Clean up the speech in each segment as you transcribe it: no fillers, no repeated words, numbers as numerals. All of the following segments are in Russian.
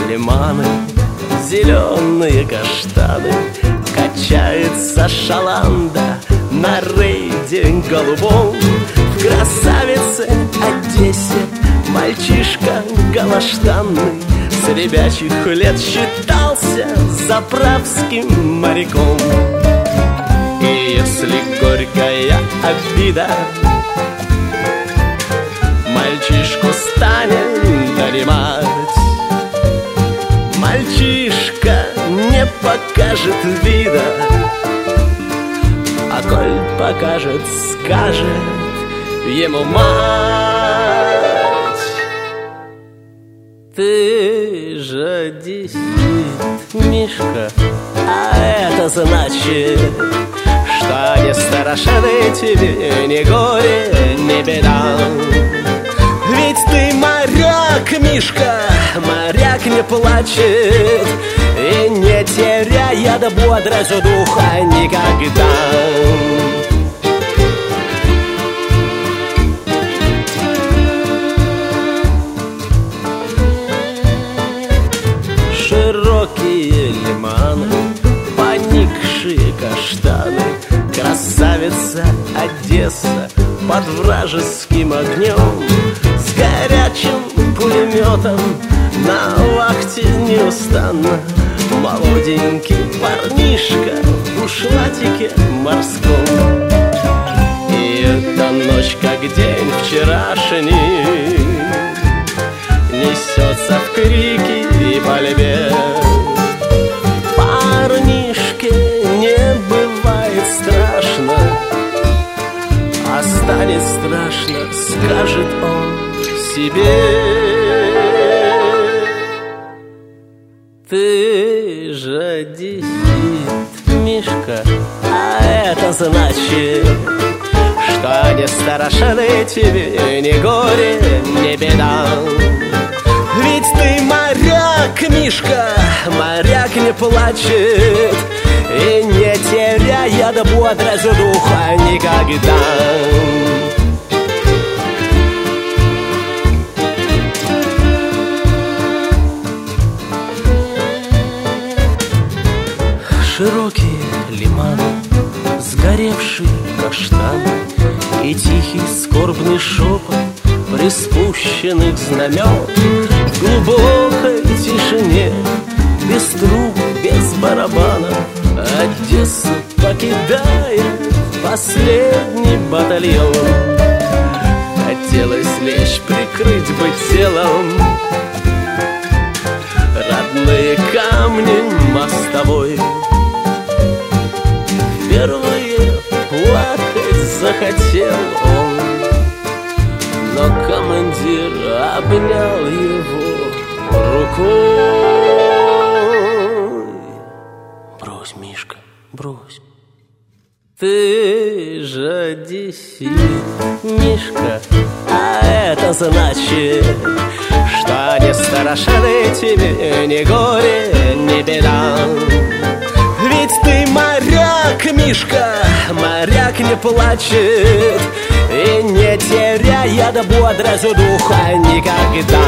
лиманы, зеленые каштаны. Качается шаланда на рейде голубом. В красавице Одессе мальчишка голоштанный с ребячьих лет считался заправским моряком. И если горькая обида мальчишку станет донимать, мальчишка не покажет вида, а коль покажет, скажет ему мать: ты же десит, Мишка, а это значит, что не страшны тебе ни горе, ни беда. Ведь ты моряк, Мишка, моряк не плачет и не теряет бодрость духа никогда. Широкие лиманы, поникшие каштаны, красавица Одесса под вражеским огнем, с горячим пулеметом на вахте неустанно. Молоденький парнишка в бушлатике морском. И эта ночь, как день вчерашний, несется в крики и пальбе. Парнишке не бывает страшно, а станет страшно, скажет он себе. Ты же десит, Мишка, а это значит, что не страшны тебе ни горе, ни беда. Ведь ты моряк, Мишка, моряк не плачет и не теряет бодрость духа никогда. Широкие лиманы, сгоревшие каштаны и тихий скорбный шепот приспущенных знамен. В глубокой тишине, без труб, без барабанов, Одессу покидает последний батальон. Хотелось лечь, прикрыть бы телом родные камни мостовой. Впервые плакать захотел он, но командир обнял его рукой. Брось, Мишка, брось. Ты же десит, Мишка, а это значит, что не страшны тебе ни горе, ни беда. Ведь ты моряк, Мишка, моряк не плачет и не теряет бодрость духа никогда.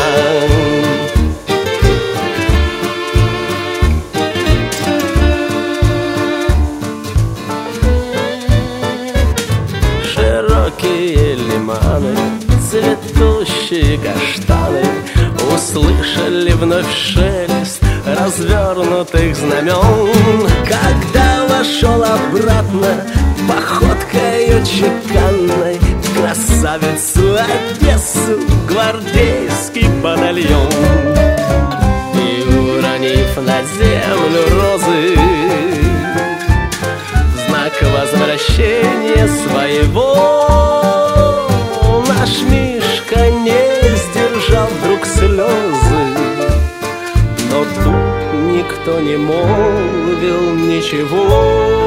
Широкие лиманы, цветущие каштаны услышали вновь шелест развернутых знамен. Когда вошел обратно походкою чеканной в красавицу Одессу гвардейский батальон, и уронив на землю розы в знак возвращения своего, наш Мишка не сдержал вдруг слезы. Но тут никто не молвил ничего.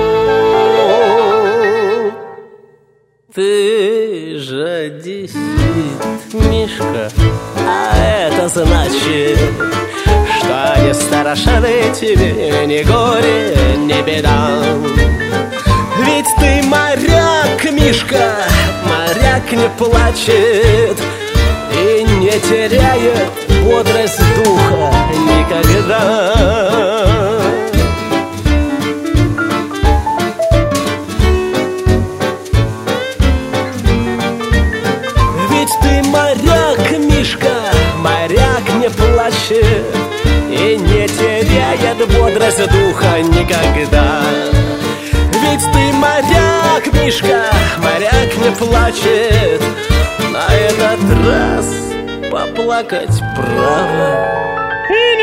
Ты же десит, Мишка, а это значит, что не страшны тебе ни горе, ни беда. Ведь ты моряк, Мишка, моряк не плачет и не теряет бодрость духа никогда. никогда. Ведь ты моряк, Мишка, моряк не плачет и не теряет бодрость духа никогда. Ведь ты моряк, Мишка, моряк не плачет. На этот раз поплакать право